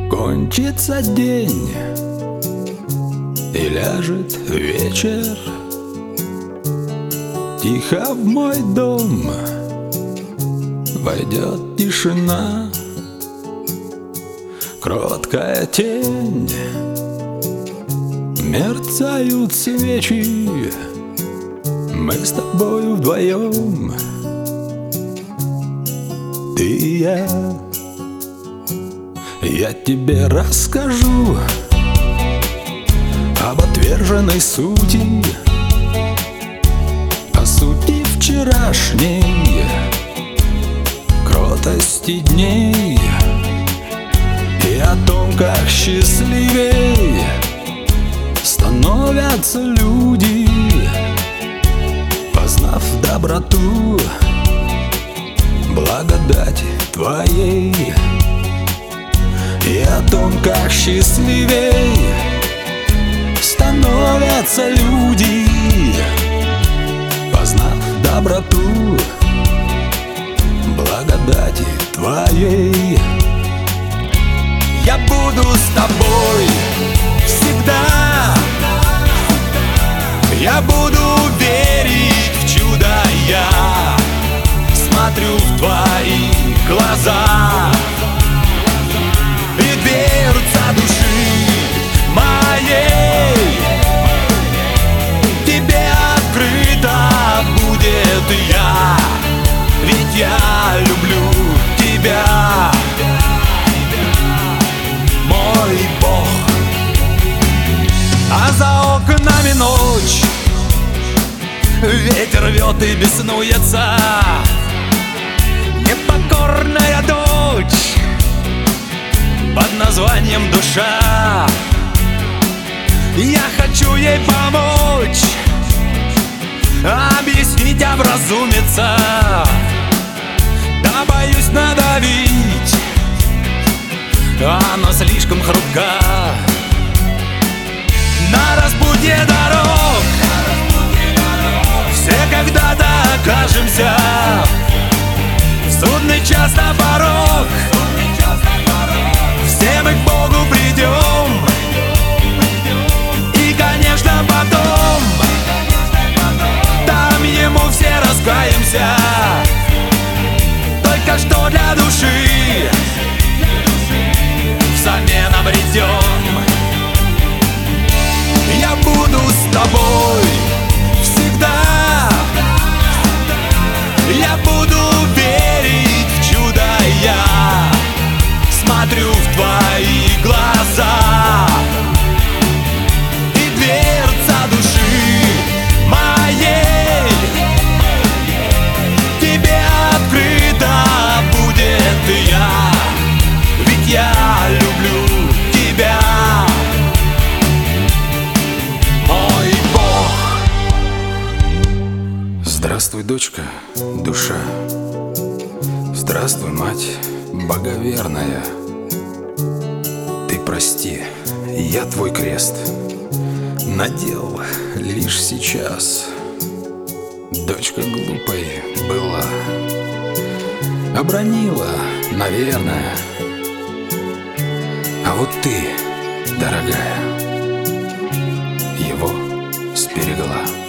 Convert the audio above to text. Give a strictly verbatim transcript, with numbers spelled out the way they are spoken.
Кончится день и ляжет вечер. Тихо в мой дом войдет тишина. Кроткая тень, мерцают свечи. Мы с тобою вдвоем, ты и я. Я тебе расскажу об отверженной сути, о сути вчерашней, кротости дней, и о том, как счастливей становятся люди, познав доброту благодати твоей. И о том, как счастливей становятся люди, познав доброту благодати твоей. Я буду с тобой всегда, я буду верить в чудо. Я смотрю в твои глаза, и дверца души моей тебе открыта будет. Я, ведь я люблю тебя, мой Бог. А за окнами ночь, ветер рвет и беснуется. Непокорная дочь под названием душа. Я хочу ей помочь, объяснить, образумиться. Да боюсь надавить, она слишком хрупка. На распутье дорог все когда-то окажемся. В судный час на порог все мы к Богу придем. И, конечно, потом там Ему все раскаемся. Только что для души взамен обретем. Я буду с тобой всегда, я буду верить в чудо. Я смотрю в твои глаза, и дверца души моей тебе открыта будет. Я, ведь я люблю тебя, мой Бог. Здравствуй, дочка, душа. Здравствуй, мать боговерная. Ты прости, я твой крест надел лишь сейчас. Дочка глупой была, обронила, наверное. А вот ты, дорогая, его сберегла.